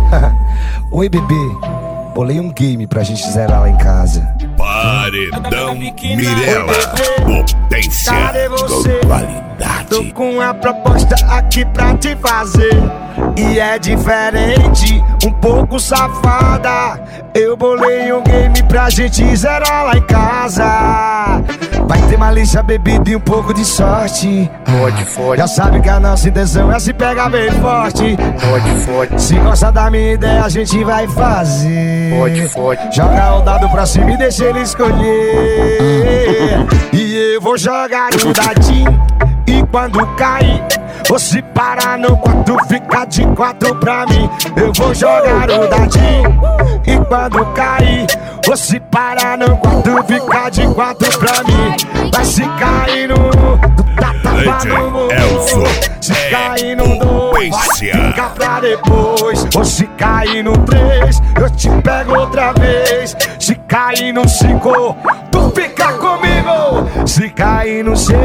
Oi, bebê. Bolei um game pra gente zerar lá em casa. Paredão Mirella, potência com qualidade. Tô com uma proposta aqui pra te fazer, e é diferente, um pouco safada. Eu bolei um game pra gente zerar lá em casa. Vai ter malícia, bebida e um pouco de sorte. Fode. Já sabe que a nossa intenção é se pegar bem forte. Fode. Se gosta da minha ideia, a gente vai fazer. Fode. Joga o dado pra cima e deixa ele escolher. E eu vou jogar o dadinho, e quando cair, você para no 4, fica de 4 pra mim. Eu vou jogar o dadinho, e quando cair, você para no 4, fica de 4 pra mim. Vai se cair no tá tapando, se cair no 2, vai ficar pra depois. Ou se cair no 3, eu te pego outra vez. Se cair no 5, tu fica comigo. Se cair no 6,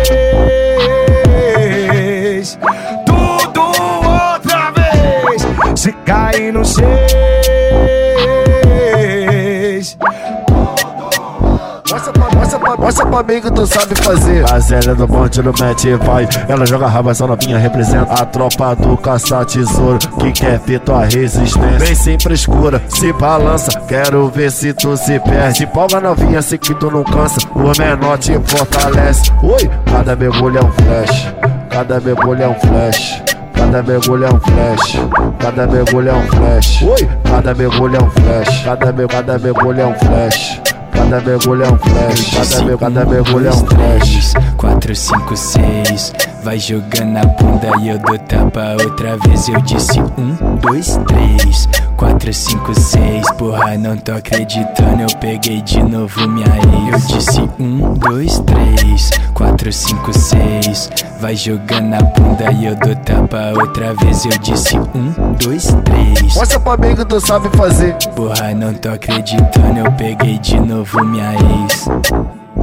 tudo outra vez. Se cair no 6, Mostra pra mim que tu sabe fazer. A Zélia do bonde no mete e vai. Ela joga raba, essa novinha representa a tropa do caça-tesouro, que quer ver tua resistência. Vem sem frescura, se balança, quero ver se tu se perde. Empolga novinha, sei que tu não cansa, o menor te fortalece. Oi, cada mergulho é um flash, cada mergulho é um flash. Cada mergulho é um flash, cada mergulho é um flash. Oi, cada mergulho é um flash, cada mergulho é um flash. Cada mergulho é um flash, cada mergulho é um flash. 4, 5, 6, vai jogando a bunda e eu dou tapa outra vez. Eu disse 1, 2, 3, 4, 5, 6. Porra, não tô acreditando, eu peguei de novo minha ex. Eu disse 1, 2, 3, 4, 5, 6, vai jogando a bunda e eu dou tapa outra vez. Eu disse 1, 2, 3. Mostra pra mim que tu sabe fazer. Porra, não tô acreditando, eu peguei de novo minha ex.